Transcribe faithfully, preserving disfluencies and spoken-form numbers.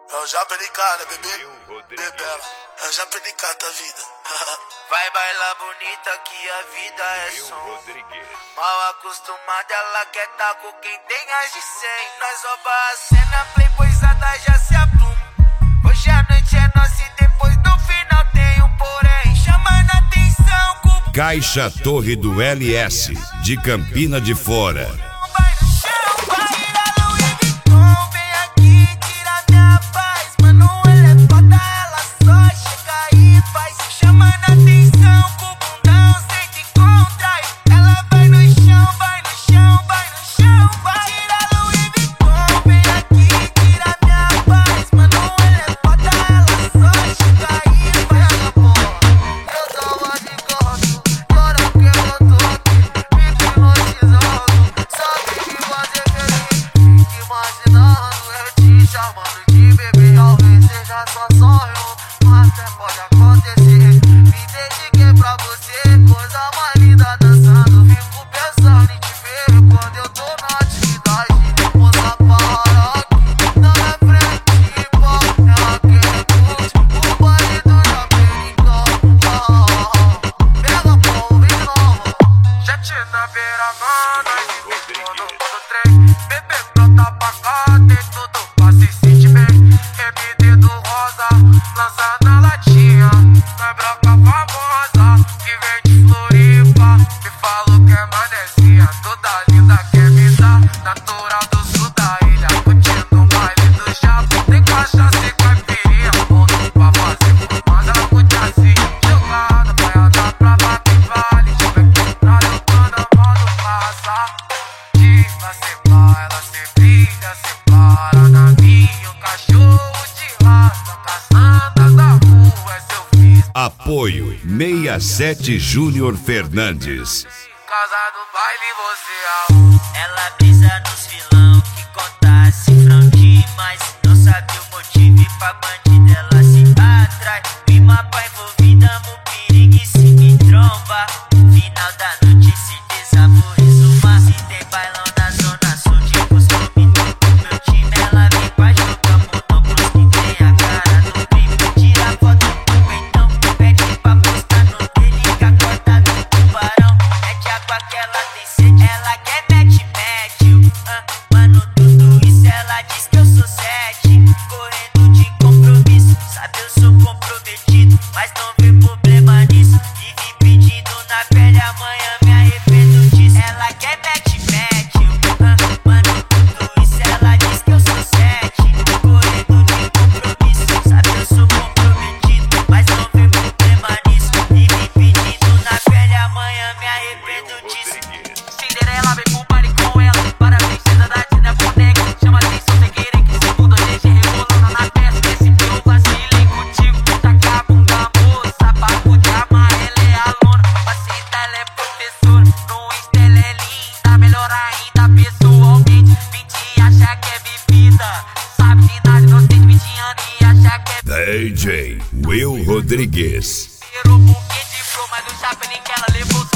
É o Japa de cara, bebê. Bebela. É o Japa de cara, tá vida. Vai bailar bonita que a vida é som. Mal acostumada, ela quer tá com quem tem as de cem. Nós rouba a cena, playboyzada já se apluma. Hoje a noite é nossa e depois do final tem um porém. Chamando atenção, cubo. Caixa Torre do L S, de Campina de Fora. Só sonho, mas até pode acontecer. Me dediquei pra você, coisa mais linda dançando. Fico pensando em te ver quando eu tô na atividade. Moça, para aqui na minha frente, pô. Ela quer curtir o baile do Japenicão. Pega pô, vem de novo. Jet na beira, mano, aí se no trem. Bebê pronta pra cá, tem tudo pra se sentir bem. M D do rosa, lança na latinha. Não é broca famosa, que vem de Floripa. Me falou que é manezinha, toda linda quer me dar. Natural do sul da ilha, curtindo o baile do Japa. Tem cachaça e caipirinha, ponto pra fazer formada, curte assim. Jogada, banhada pra bater vale. Tiver comprado, eu tô na mão do passar. Diva, cê vai, ela cê brilha, cê para na minha, um cachorro. Apoio sessenta e sete Júnior Fernandes. Casa do baile você é. Ela brisa nos vilão que conta cifrão demais. Não sabe o motivo e pra bandida ela se atrai. Rima pra envolvida, mo perigo e se me tromba. Final da noite se desaboriza. Se tem bailão na zona sul de costume, todo meu time ela vem pra jogar monoplos que tem a cara do crime. Tira foto do peitão, pede pra postar no dele que a corta do tubarão. Mete água que ela tem sede, ela quer mete, mete. Uh, mano, tudo isso ela diz que eu sou sete. Correndo de compromisso, sabe eu sou comprometido, mas não vê problema nisso. Vive pedindo na pele, amanhã me arrependo disso. Ela quer mete, mete. Uh, mano, tudo isso ela diz que eu sou sete. Correndo de compromisso, sabe eu sou comprometido, mas não vê problema nisso. Vive pedindo na pele, amanhã me arrependo disso. Cinderela vem pro baile com ela, para a princesa da Disney boneca. Chama atenção sem querer que se muda, deixa rebolando na peça. Esse que eu vacilei contigo, taca a bunda moça. Papo de amarelo é aluna, facilita ela é professora. No Insta ela é linda, melhor ainda pessoalmente. Vinte acha que é bebida, sabe de nada, inocente, vinte anos e acha que é D J Will Rodrigues. Tirou um buquê de flor, mas o Japa nem que ela levou.